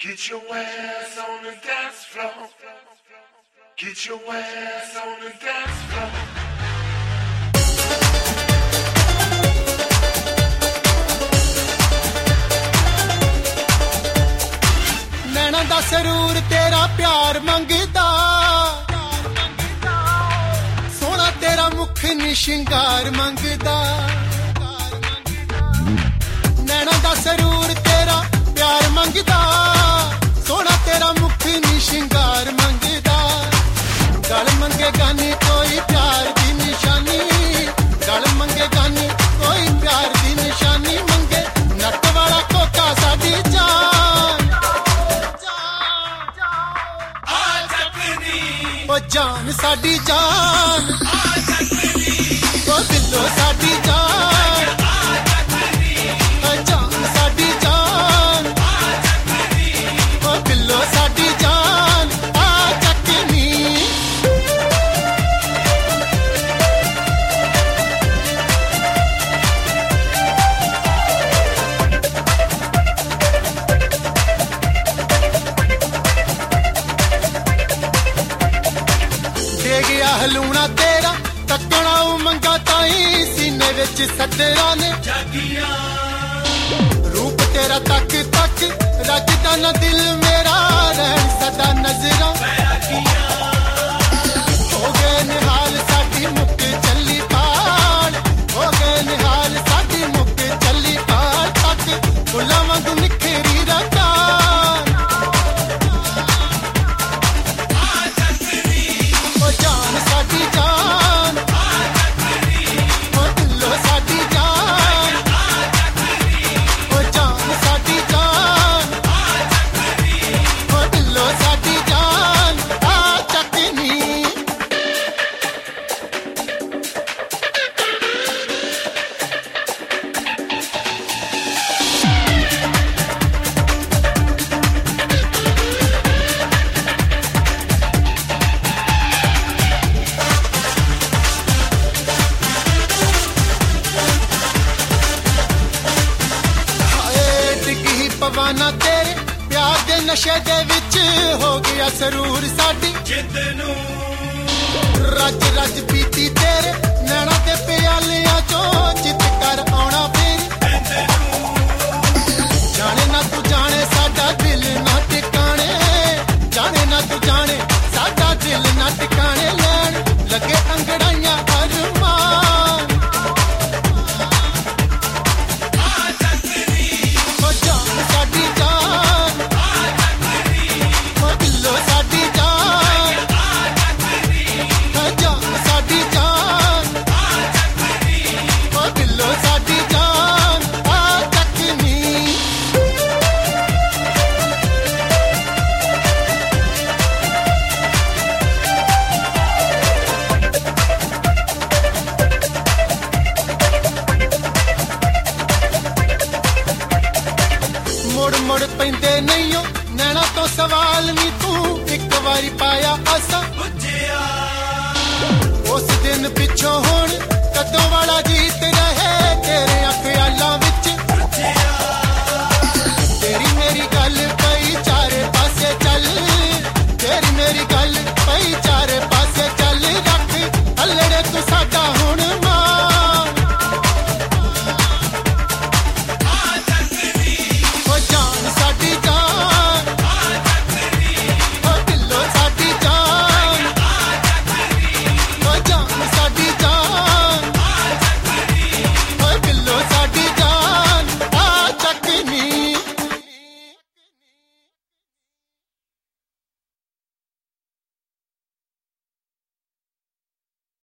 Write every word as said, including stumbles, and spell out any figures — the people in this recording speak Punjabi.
Get your ass on the dance floor. Get your ass on the dance floor. ਨੈਣਾ ਦਾ ਸਰੂਰ ਤੇਰਾ ਪਿਆਰ ਮੰਗਦਾ, ਸੋਹਣਾ ਤੇਰਾ ਮੁਖ ਨੀ ਸ਼ਿੰਗਾਰ ਮੰਗਦਾ। ਨੈਣਾ ਦਾ ਸਰੂਰ ਤੇਰਾ ਪਿਆਰ ਮੰਗਦਾ, ਸੋਹਣਾ ਤੇਰਾ ਮੁਖ ਨੀ ਸ਼ਿੰਗਾਰ ਮੰਗਦਾ। ਗਲ ਮੰਗੇਗਾ ਨੀ ਕੋਈ ਪਿਆਰ ਦੀ ਨਿਸ਼ਾਨੀ, ਗਲ ਮੰਗੇਗਾ ਨੀ ਕੋਈ ਪਿਆਰ ਦੀ ਨਿਸ਼ਾਨੀ। ਮੰਗੇ ਨੱਕ ਵਾਲਾ ਕੋਕਾ ਸਾਡੀ ਜਾਨ, ਉਹ ਜਾਨ ਸਾਡੀ ਜਾਨ, ਉਹ ਦਿਲੋਂ ਸਾਡੀ ਜਾਨ, ਉਹ ਜਾਨ ਸਾਡੀ ਜਾਨ, ਉਹ ਦਿਲੋਂ ਸਾਡੀ ਜਾਨ ਆ ਚੱਕਨੀ। ਦੇ ਗਿਆ ਹਲੂਣਾ ਤੇਰਾ ਤੱਕਣਾ ਉਹ ਮੰਗਾ ਤਾਈ, ਸੀਨੇ ਵਿੱਚ ਸੱਦਰਾਂ ਨੇ ਜਾਗੀਆਂ। ਰੂਪ ਤੇਰਾ ਤੱਕ ਤੱਕ ਰੱਜਦਾ ਨਾ ਦਿਲ ਮੇਰਾ, ਰਹਿਣ ਸਦਾ ਨਜ਼ਰਾਂ ਹੋ ਗਏ ਨਿਹਾਲ ਸਾਡੀ ਮੁੱਕ ਚੱਲੀ ਪਾਲ, ਹੋ ਗਏ ਨਿਹਾਲ ਸਾਡੀ ਮੁੱਕ ਚੱਲੀ ਪਾਲ। ਤੱਕ ਫੁੱਲਾਂ ਵਾਂਗੂ ਨਿਖਰੀ ਰੰਗਾਂ, ਉਹ ਜਾਨ ਸਾਡੀ ਜਾਨ, ਉਹ ਦਿਲੋਂ ਸਾਡੀ ਜਾਨ, ਉਹ ਜਾਨ ਸਾਡੀ ਜਾਨ, ਉਹ ਦਿਲੋਂ ਸਾਡੀ ਜਾਨ ਆ ਚੱਕਨੀ। ਹਾਏ ਡਿੱਗੀ ਪਵਾਨਾ ਤੇਰੇ ਪਿਆਰ ਦੇ ਨਸ਼ੇ ਦੇ ਵਿੱਚ, ਹੋ ਗਿਆ ਸਰੂਰ ਸਾਡੀ ਜਿੱਦ ਨੂੰ। ਰੱਜ ਰੱਜ ਪੀਤੀ ਤੇਰੇ ਨੈਣਾ ਦੇ ਪਿਆਲਿਆਂ ਚੋਂ, ਜਿੱਤ ਕਰ ਆਉਣਾ ਫੇਰ ਜਾਣੇ ਨਾ ਤੂੰ ਜਾਣੇ ਸਾਡਾ ਦਿਲ ਨਾ ਟਿਕਾਣੇ, ਜਾਣੇ ਨਾ ਤੂੰ ਜਾਣੇ ਸਾਡਾ ਦਿਲ ਨਾ ਟਿਕਾਣੇ। ਲੈਣ ਲੱਗੇ ਅੰਗੜਾਈਆਂ ਅਰਮਾਨ, ਉਹ ਜਾਨ ਸਾਡੀ ਜਾਨ, ਉਹ ਦਿਲੋਂ ਸਾਡੀ ਜਾਨ, ਉਹ ਜਾਨ ਸਾਡੀ ਜਾਨ, ਉਹ ਦਿਲੋਂ ਸਾਡੀ ਜਾਨ ਆ ਚੱਕਨੀ। ਮੁੜ ਮੁੜ ਪੈਂਦੇ ਨਹੀਂ ਓ ਨੈਣਾ ਤੋਂ ਸਵਾਲ ਨੀ, ਤੂੰ ਇੱਕ ਵਾਰੀ ਪਾਇਆ ਆਸਾ ਬੁੱਝਿਆ। ਉਸ ਦਿਨ ਪਿੱਛੋਂ ਹੁਣ ਕਦੋਂ ਵਾਲਾ ਗੀਤ ਰਹੇ ਤੇਰੇ ਖਿਆਲਾਂ ਵਿੱਚ ਰੁੱਝਿਆ।